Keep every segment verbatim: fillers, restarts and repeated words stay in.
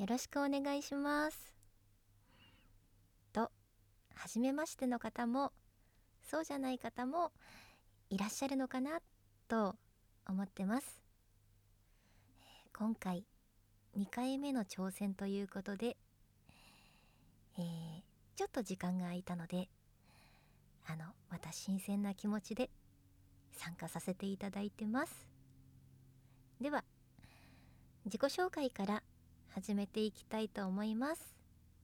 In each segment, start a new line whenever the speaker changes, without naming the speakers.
よろしくお願いします。と、初めましての方も、そうじゃない方もいらっしゃるのかなと思ってます。今回にかいめの挑戦ということで、えー、ちょっと時間が空いたので、あの、また新鮮な気持ちで参加させていただいてます。では、自己紹介から始めていきたいと思います。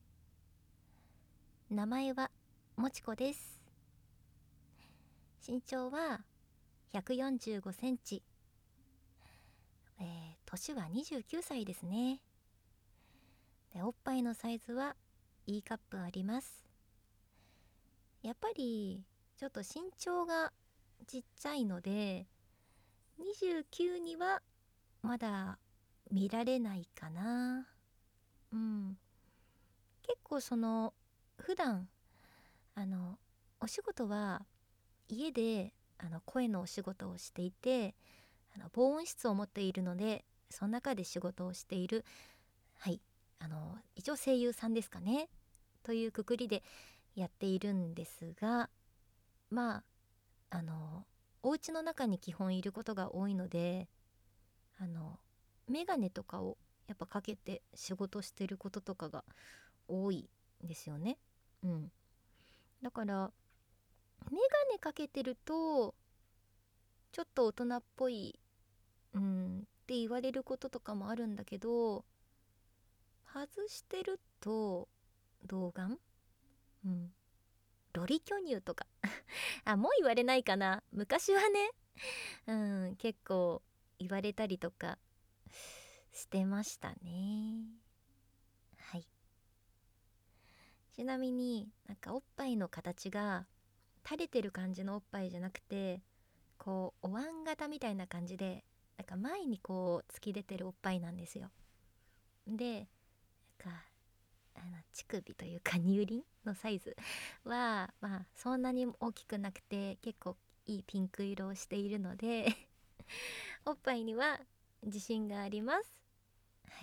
名前はもちこです。身長はひゃくよんじゅうごセンチ、えー、年はにじゅうきゅうさいですね。で、おっぱいのサイズは E カップあります。やっぱりちょっと身長がちっちゃいので、にじゅうきゅうにはまだ見られないかな。うん。結構その普段あのお仕事は家であの声のお仕事をしていて、あの防音室を持っているので、その中で仕事をしている、はいあの一応声優さんですかねというくくりでやっているんですが、まああのお家の中に基本いることが多いので、あのメガネとかをやっぱかけて仕事してることとかが多いんですよね。うん、だからメガネかけてるとちょっと大人っぽい、うん、って言われることとかもあるんだけど、外してると童顔、うん、ロリ巨乳とかあ、もう言われないかな。昔はね、うん、結構言われたりとかしてましたね。はい。ちなみになんかおっぱいの形が垂れてる感じのおっぱいじゃなくて、こうお椀型みたいな感じで、なんか前にこう突き出てるおっぱいなんですよ。で、なんかあの乳首というか乳輪のサイズはまあそんなに大きくなくて、結構いいピンク色をしているのでおっぱいには自信があります。はい。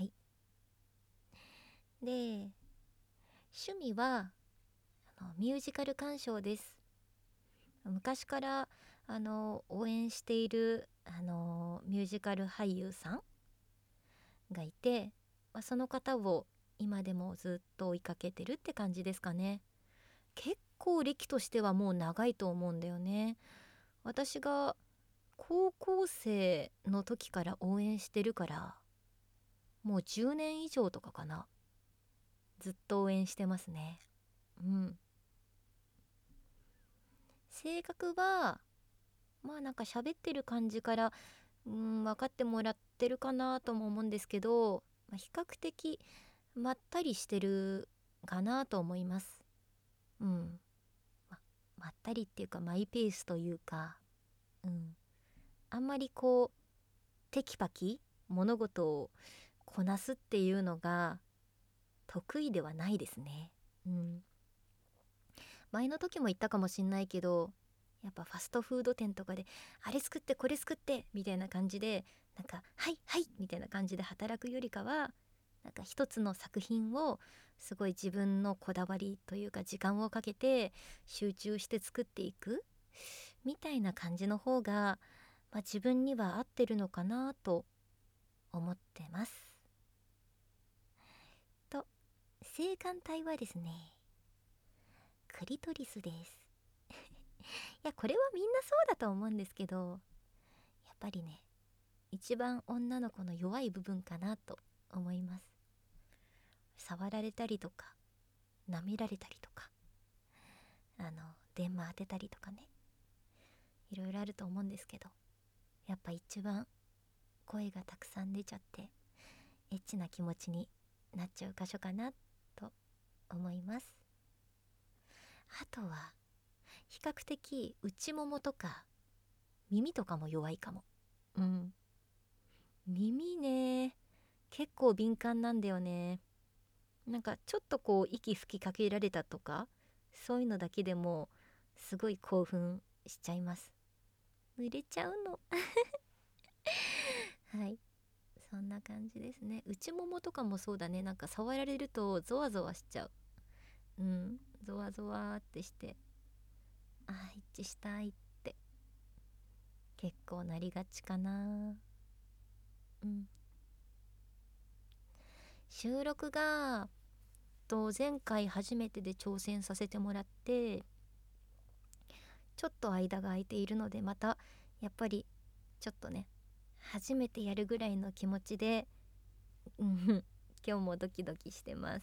で、趣味はあのミュージカル鑑賞です。昔からあの応援しているあのミュージカル俳優さんがいて、まあ、その方を今でもずっと追いかけてるって感じですかね。結構歴としてはもう長いと思うんだよね。私が高校生の時から応援してるから、もうじゅうねん以上とかかな。ずっと応援してますね。うん。性格はまあなんか喋ってる感じからうん分かってもらってるかなとも思うんですけど、まあ、比較的まったりしてるかなと思います。うん。ま、まったりっていうかマイペースというか、うん。あんまりこうテキパキ物事をこなすっていうのが得意ではないですね。うん。前の時も言ったかもしんないけど、やっぱファストフード店とかであれ作ってこれ作ってみたいな感じで、なんかはいはいみたいな感じで働くよりかは、なんか一つの作品をすごい自分のこだわりというか時間をかけて集中して作っていくみたいな感じの方が、まあ、自分には合ってるのかなと思ってます。と、性感帯はですね、クリトリスです。いや、これはみんなそうだと思うんですけど、やっぱりね、一番女の子の弱い部分かなと思います。触られたりとか舐められたりとか、あの電話当てたりとかね、いろいろあると思うんですけど、やっぱ一番声がたくさん出ちゃってエッチな気持ちになっちゃう箇所かなと思います。あとは比較的内ももとか耳とかも弱いかも。うん。耳ね、結構敏感なんだよね。なんかちょっとこう息吹きかけられたとか、そういうのだけでもすごい興奮しちゃいます。濡れちゃうのはい、 そんな感じですね。内ももとかもそうだね。なんか触られるとゾワゾワしちゃう。うん、ゾワゾワってして、あー一致したいって結構なりがちかな。うん。収録がと前回初めてで挑戦させてもらって、ちょっと間が空いているので、またやっぱりちょっとね、初めてやるぐらいの気持ちで、うん、今日もドキドキしてます。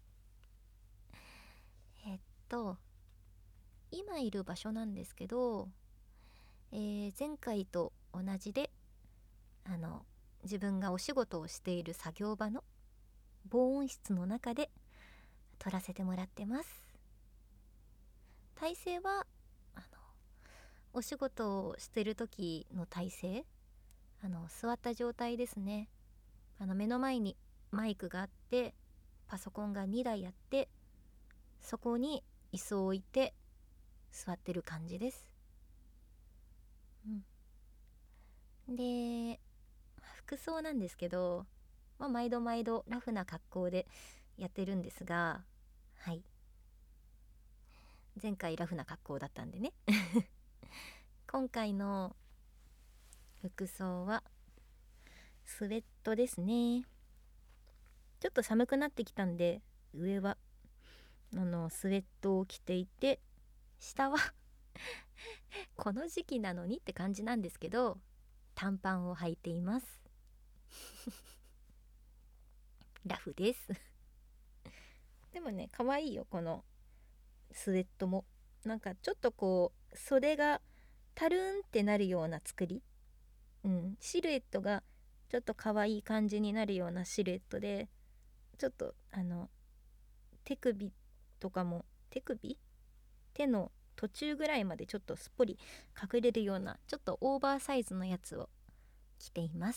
えっと今いる場所なんですけど、えー前回と同じで、あの自分がお仕事をしている作業場の防音室の中で撮らせてもらってます。体勢はあのお仕事をしてる時の体勢、あの座った状態ですね。あの目の前にマイクがあって、パソコンがにだいあって、そこに椅子を置いて座ってる感じです。うん、で服装なんですけど、まあ、毎度毎度ラフな格好でやってるんですが、はい、前回ラフな格好だったんでね今回の服装はスウェットですね。ちょっと寒くなってきたんで、上はあのスウェットを着ていて、下はこの時期なのにって感じなんですけど、短パンを履いています。ラフですでもね、可愛いよ、このスウェットも。なんかちょっとこう袖がたるんってなるような作り、うん、シルエットがちょっと可愛い感じになるようなシルエットで、ちょっとあの手首とかも、手首手の途中ぐらいまでちょっとすっぽり隠れるような、ちょっとオーバーサイズのやつを着ています。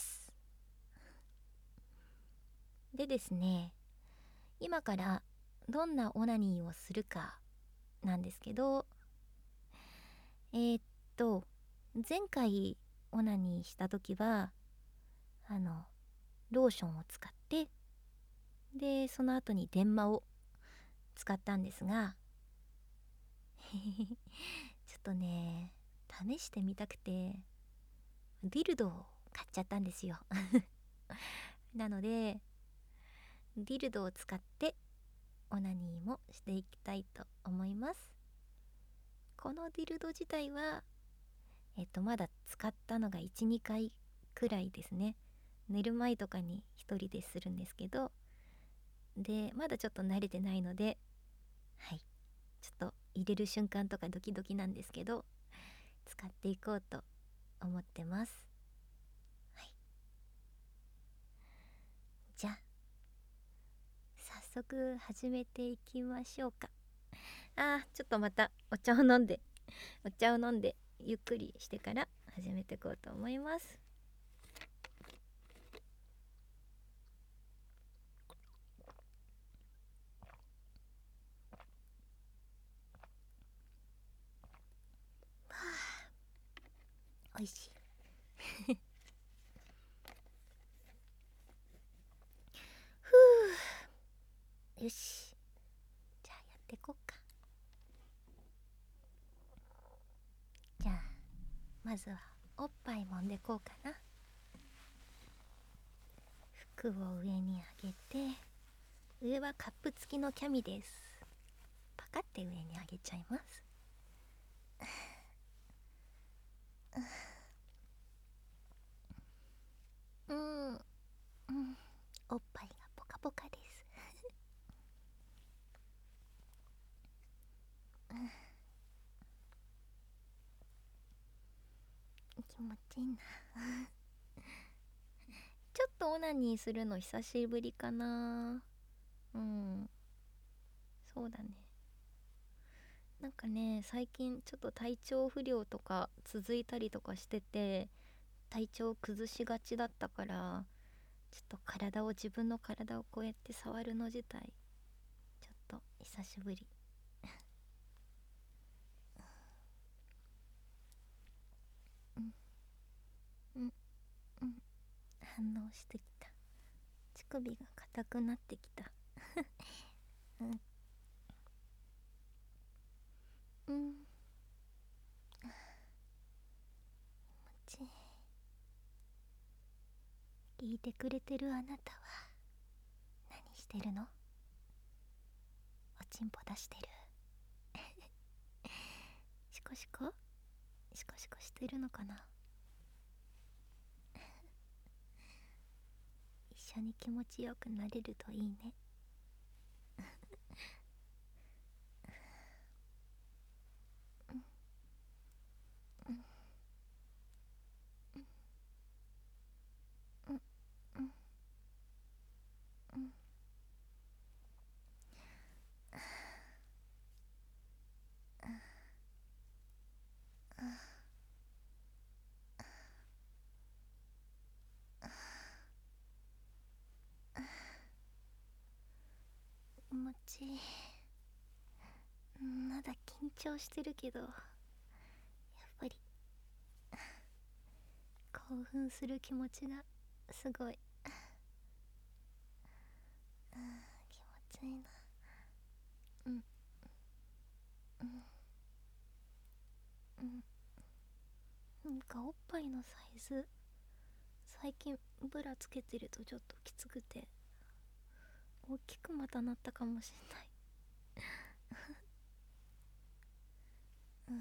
でですね、今からどんなオナニーをするかなんですけど、えーっと前回オナニーした時はあのローションを使って、でその後に電話を使ったんですがちょっとね、試してみたくてディルドを買っちゃったんですよなのでディルドを使ってオナニーもしていきたいと思います。このディルド自体はえっとまだ使ったのがいちにかいくらいですね。寝る前とかに一人でするんですけど、でまだちょっと慣れてないので、はい、ちょっと入れる瞬間とかドキドキなんですけど、使っていこうと思ってます。はい、じゃあ早速始めていきましょうか。あーちょっとまたお茶を飲んでお茶を飲んでゆっくりしてから始めていこうと思います。おいしいふう、よし、じゃあやっていこうか。じゃあまずはおっぱい揉んでこうかな。服を上に上げて、上はカップ付きのキャミです。パカって上に上げちゃいます。うん、うん、おっぱいがポカポカです気持ちいいなちょっとオナニーするの久しぶりかな。うん、そうだね。なんかね、最近ちょっと体調不良とか続いたりとかしてて、体調崩しがちだったから、ちょっと体を自分の体をこうやって触るの自体ちょっと久しぶりうんうんうん、反応してきた。 首が硬くなってきた。うんうん。気持ちいい。聞いてくれてるあなたは何してるの？おちんぽ出してる？シコシコシコシコしてるのかな？一緒に気持ちよくなれるといいね。気持ちいい。まだ緊張してるけど、やっぱり興奮する気持ちがすごい。気持ちいいな。うんうんうん。なんかおっぱいのサイズ、最近ブラつけてるとちょっときつくて大きくまたなったかもしんない。うん、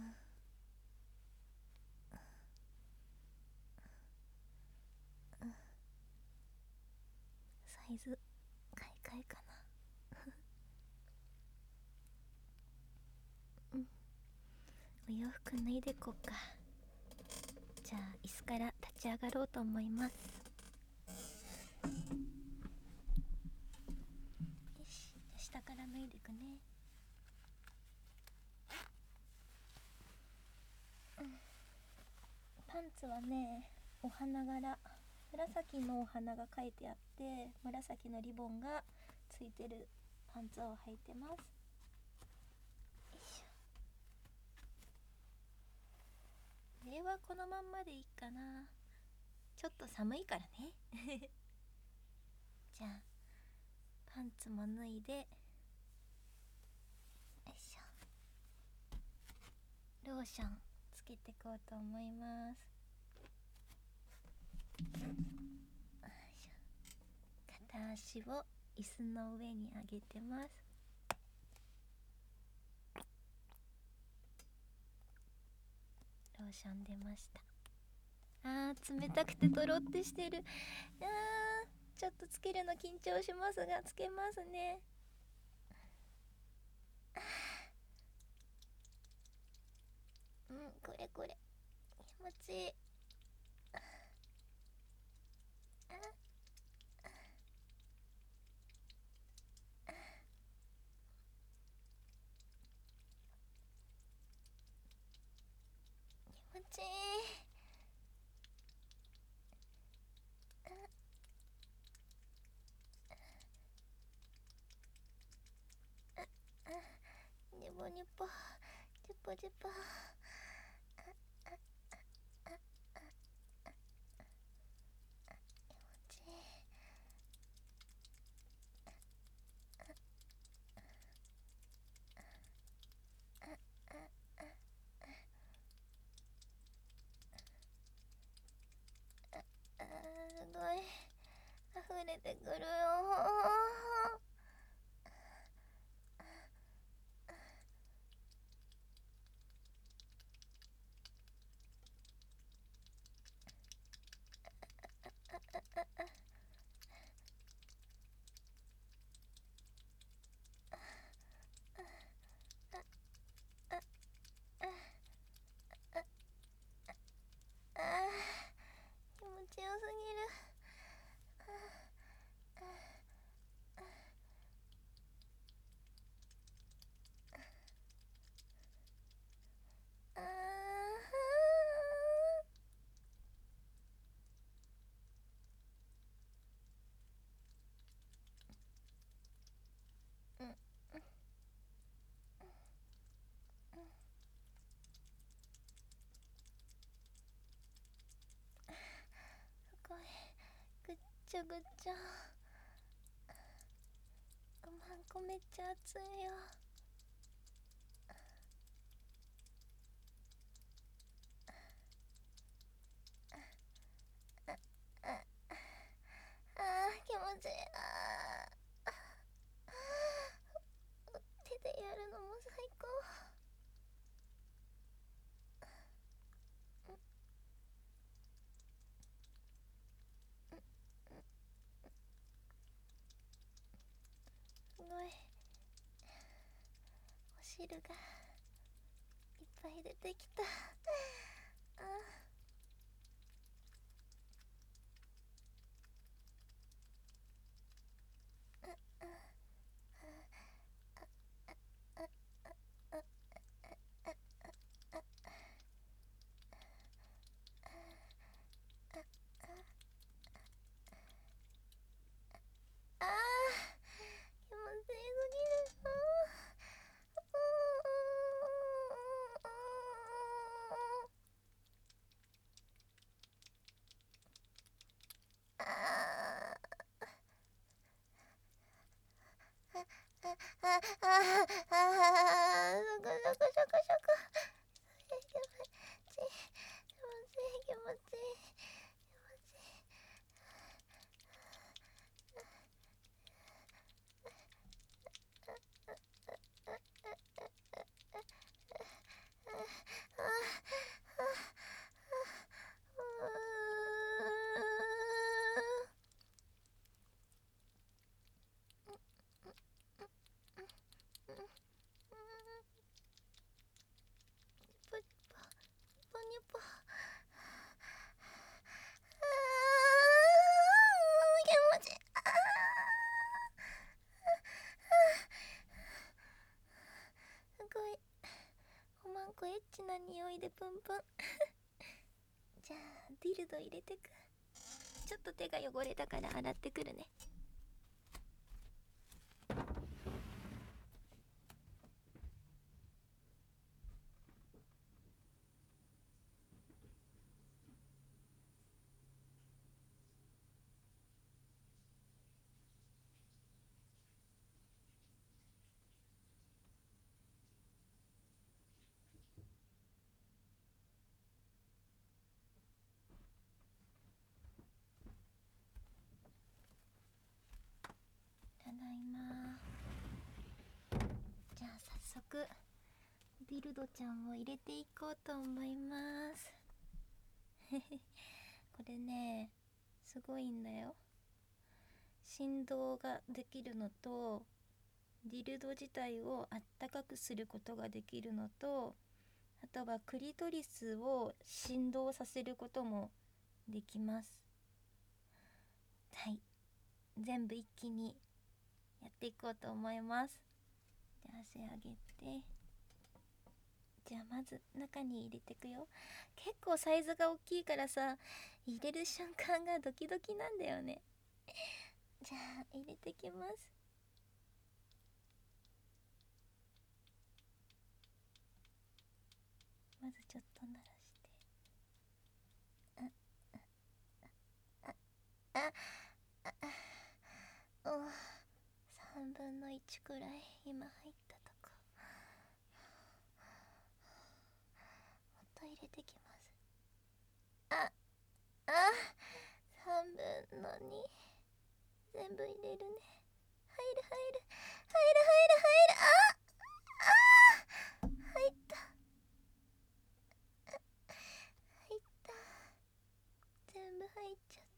サイズ買い替えかな。うん、お洋服脱いでこっか。じゃあ椅子から立ち上がろうと思います。よし、下から脱いでくね。うん、パンツはね、お花柄、紫のお花が描いてあって紫のリボンがついてるパンツを履いてます。よいしょ。上はこのまんまでいいかな。ちょっと寒いからね。じゃあパンツも脱いで、よいしょ、ローションつけてこうと思います。よいしょ。片足を椅子の上に上げてます。ローション出ました。あー、冷たくてとろってしてる。あー、ちょっとつけるの緊張しますがつけますね。うん、これこれ気持ちいい。気持ちいい。ニボニボジュポジュポ。気持ちいい。あー、すごい溢れてくるよ。あー、気持ちよすぎる。あー、うん、すごいぐっちゃぐっちゃ。 こめっちゃ熱いよ。ああ気持ちいい。あ手でやるのも最高。すごいお汁がいっぱい出てきた。ああ気持ちいいすぎる。あああああああショクショクショクショク。気持ちいい気持ちいい気持ちいい気持ちいい。ポニョポ気持ちいい。すごいおまんこエッチな匂いでプンプン。じゃあディルド入れてく。ちょっと手が汚れたから洗ってくるね。ただいま。じゃあ早速ディルドちゃんを入れていこうと思います。これねすごいんだよ。振動ができるのとディルド自体をあったかくすることができるのと、あとはクリトリスを振動させることもできます。はい、全部一気にやっていこうと思います。じゃあ足上げて、じゃあまず中に入れていくよ。結構サイズが大きいからさ、入れる瞬間がドキドキなんだよね。じゃあ入れてきます。まずちょっと鳴らして、ああああおさんぶんのいちくらい今入ったとこ。もっと入れてきます。ああさんぶんのに全部入れるね。入る入る入る入る入る。ああ入った入った。全部入っちゃった。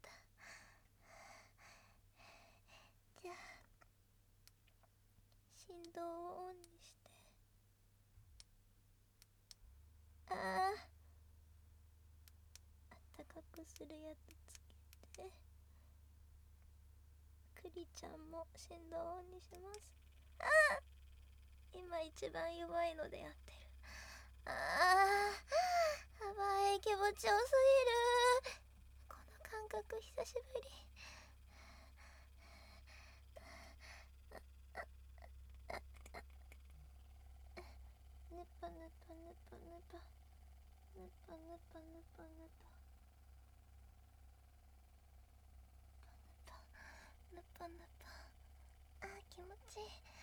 じゃあ振動をオンにして、あああったかくするやつつけて、クリちゃんも振動をオンにします。ああ今一番弱いのでやってる。ああやばい、気持ちよすぎる。この感覚久しぶり。ぬぱぬぱぬぱぬぱぬぱぬぱぬぱぬぱぬぱぬぱ。あー気持ちいい。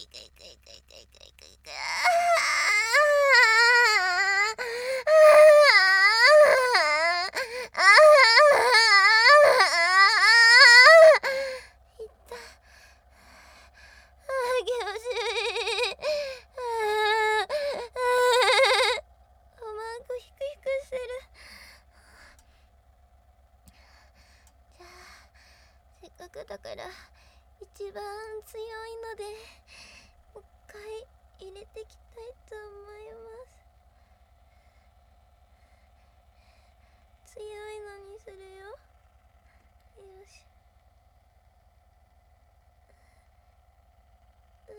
いくいくいくいくいくいくいく。いった。気持ちいい。鼓膜ヒクヒクしてる。じゃあせっかくだから一番強いのでもう一回入れていきたいと思います。強いのにするよ。よし。うーう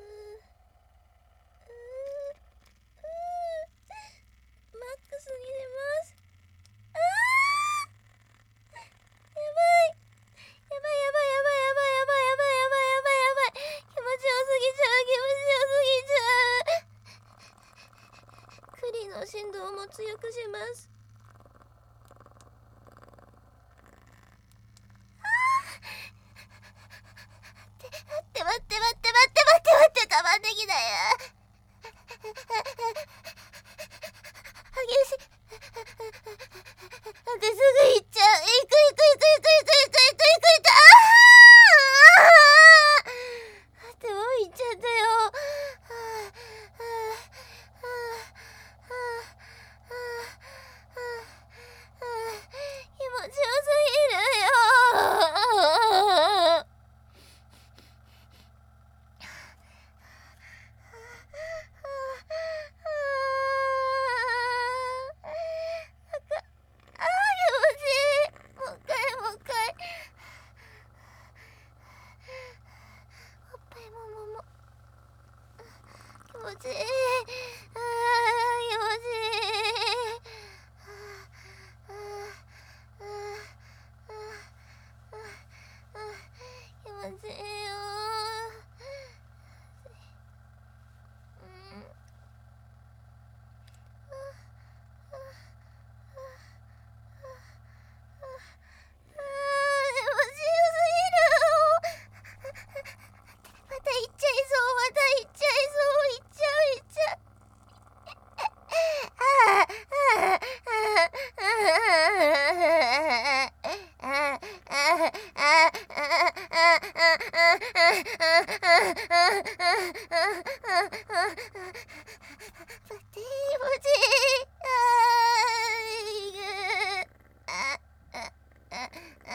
ーうーマックスに出ます。あーやばいやばいやばいやばいやばいやばいやばいやばいやばいやばい。気持ちよすぎちゃう気持ちよすぎちゃう。栗の振動も強くします。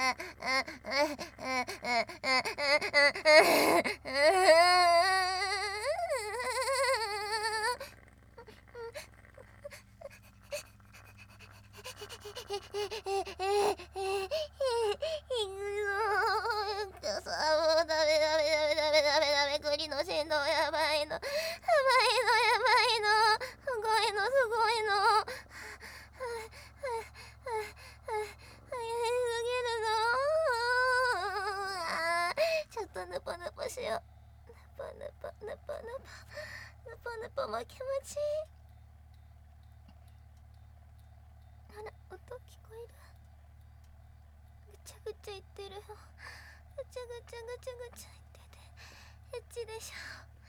栗の振動やばいの、やばいの、やばいの、すごいの、すごいの。早すぎるの。ちょっとぬぽぬぽしよう。ぬぽぬぽぬぽぬぽぬぽぬぽも気持ちいい。あら、音聞こえる。ぐちゃぐちゃいってる。ぐちゃぐちゃぐちゃぐちゃいっててエッチでしょ。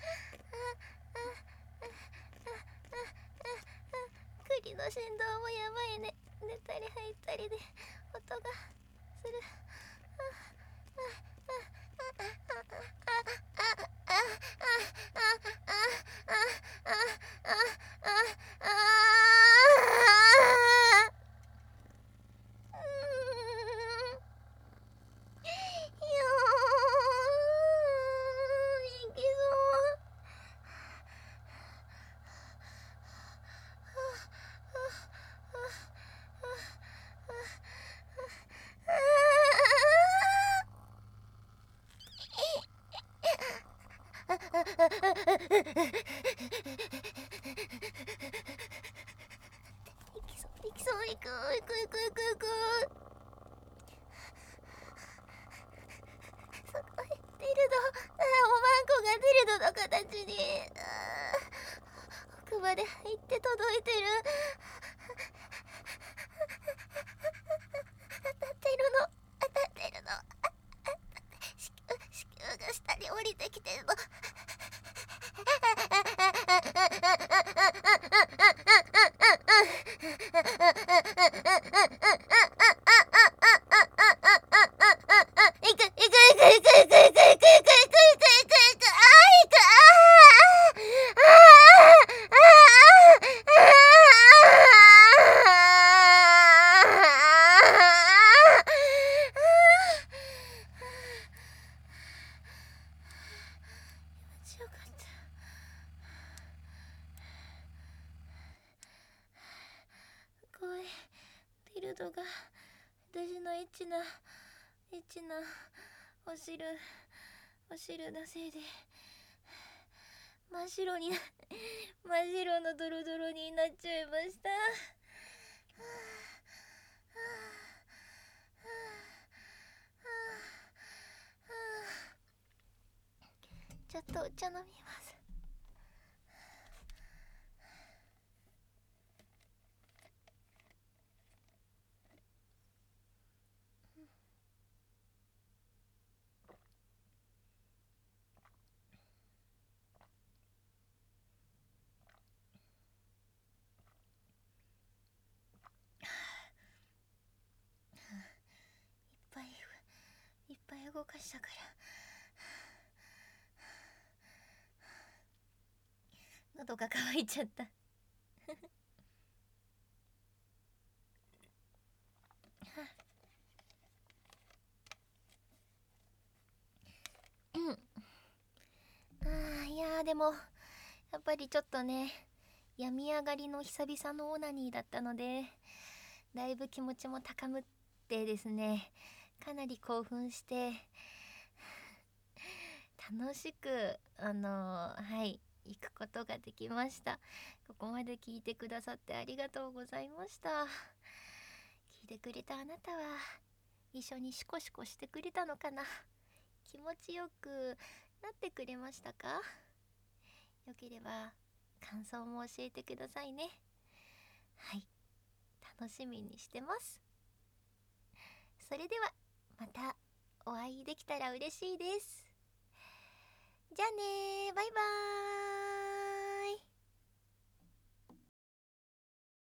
栗の振動もやばいね。寝たり入ったりで音がする。いきそう、いく、いく、いく、いく、いく。すごい、ディルド、あ、おまんこがディルドの形に、あ、奥まで入って届いてる。当たってるの、当たってるの。子宮、子宮が下に降りてきてるの。よかった。怖い。ディルドが私のエッチなエッチなお汁お汁のせいで真っ白にな真っ白のドロドロになっちゃいました。ちょっとお茶飲みます。いっぱいいっぱい動かしたから喉が渇いちゃったうん。あー、いやー、でもやっぱりちょっとね、病み上がりの久々のオナニーだったので、だいぶ気持ちも高ぶってですね、かなり興奮して楽しくあのー、はい行くことができました。ここまで聞いてくださってありがとうございました。聞いてくれたあなたは一緒にシコシコしてくれたのかな。気持ちよくなってくれましたか？よければ感想も教えてくださいね。はい、楽しみにしてます。それではまたお会いできたら嬉しいです。じゃあねー、バイバーイ。